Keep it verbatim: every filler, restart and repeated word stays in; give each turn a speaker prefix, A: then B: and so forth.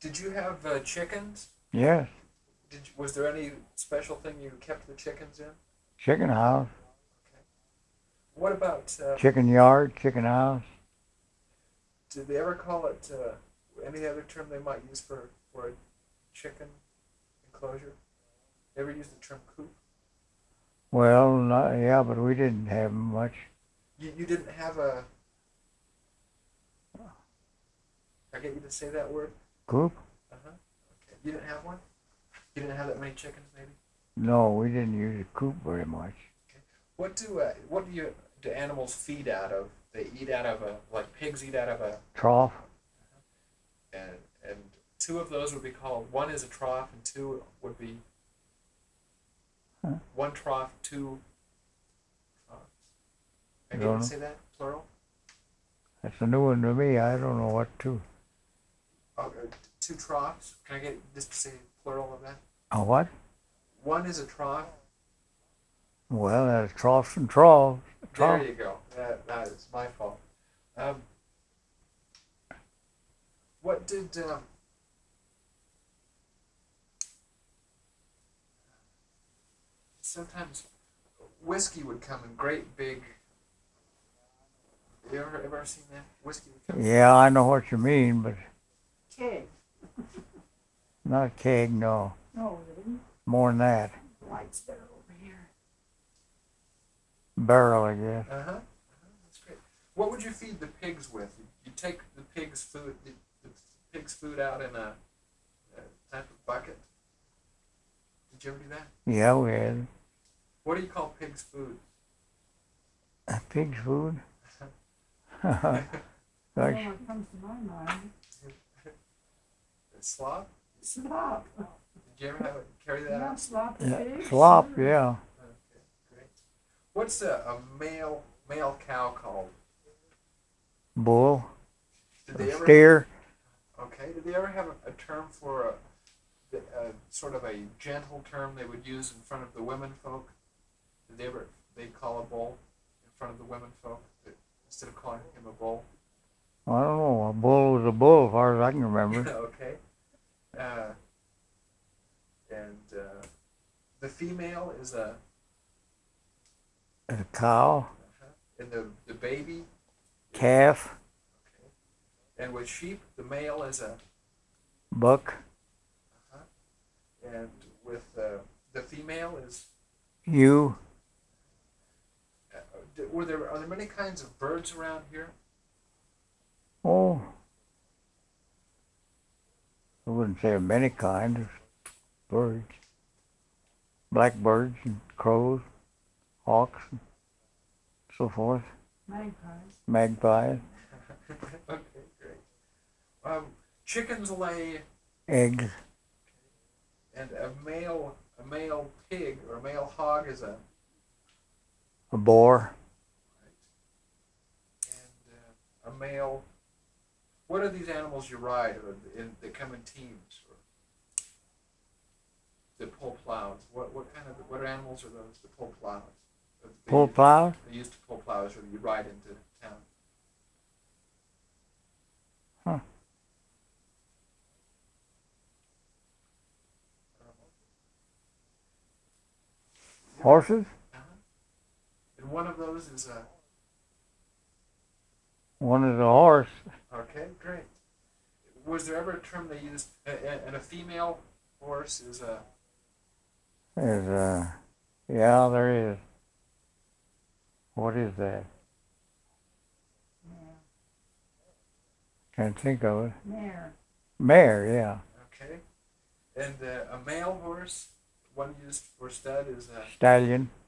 A: Did you have uh, chickens?
B: Yes.
A: Did you, was there any special thing you kept the chickens in?
B: Chicken house.
A: Okay. What about uh,
B: Chicken yard, chicken house.
A: did they ever call it uh, any other term they might use for, for a chicken enclosure? They ever use the term coop?
B: Well, not, yeah, but we didn't have much.
A: You, you didn't have a... I get you to say that word?
B: Coop?
A: Uh-huh. Okay. You didn't have one? You didn't have that many chickens, maybe?
B: No, we didn't use a coop very much.
A: Okay. What do uh, what do you do animals feed out of? They eat out of a like pigs eat out of a
B: Trough?
A: and and two of those would be called, one is a trough and two would be
B: Huh?
A: one trough, two troughs. Can
B: Don't
A: you
B: know.
A: say that plural?
B: That's a new one to me. I don't know what to.
A: Oh, uh, two troughs. Can I get just to say plural of that?
B: A what?
A: One is a trough.
B: Well, there's troughs and troughs. Trough.
A: There you go. That that is my fault. Um, what did um, sometimes whiskey would come in great big. You ever ever seen that? Whiskey would come.
B: Yeah, I know what you mean, but
C: Keg.
B: not a keg, no.
C: No, it isn't.
B: More than that.
C: Lights there over here.
B: Barrel, I guess.
A: Uh huh. Uh-huh. That's great. What would you feed the pigs with? You, you take the pig's food, the, the pig's food out in a, a type of bucket. Did you ever do that?
B: Yeah, we had
A: What do you call pig's food?
B: pig's food.
C: Well,
B: Gosh,
C: what comes to my mind,
A: Slop?
C: slop.
A: Did you ever have it, carry that
C: Not
A: out?
C: sloppy
B: yeah,
C: pigs.
B: slop,
C: sure.
B: yeah.
A: Okay, great. What's a, a male male cow called?
B: Bull,
A: Did they ever?
B: steer.
A: Okay. Did they ever have a, a term for a, a sort of a gentle term they would use in front of the women folk? Did they ever they call a bull in front of the women folk that, instead of calling him a bull?
B: I don't know. A bull was a bull, as far as I can remember.
A: Okay. Uh, and uh, the female is a
B: A cow,
A: and the the baby.
B: calf,
A: Okay. And with sheep, the male is a
B: buck,
A: uh-huh. And with uh, the female is
B: ewe.
A: uh, d- were there are there many kinds of birds around here?
B: Oh, I wouldn't say of many kinds of birds. Blackbirds and crows, hawks, and so forth.
C: Magpies.
B: Magpies,
A: Okay, great. Um, chickens lay,
B: eggs,
A: and a male a male pig or a male hog is a
B: a boar,
A: and uh, a male. What are these animals you ride, or in, that come in teams, or that pull plows? What what kind of what animals are those that pull plows? That they
B: pull
A: use-
B: plow,
A: They used to pull plows, or you ride into town.
B: Huh. horses,
A: Uh-huh. And one of those is a
B: one is a horse.
A: okay, great. Was there ever a term they used? a- a- And a female horse is a
B: Is uh, yeah, there is. What is that?
C: Mare.
B: Can't think of it.
C: Mare.
B: Mare, yeah.
A: okay, and uh, a male horse, one used for stud, is a
B: Stallion,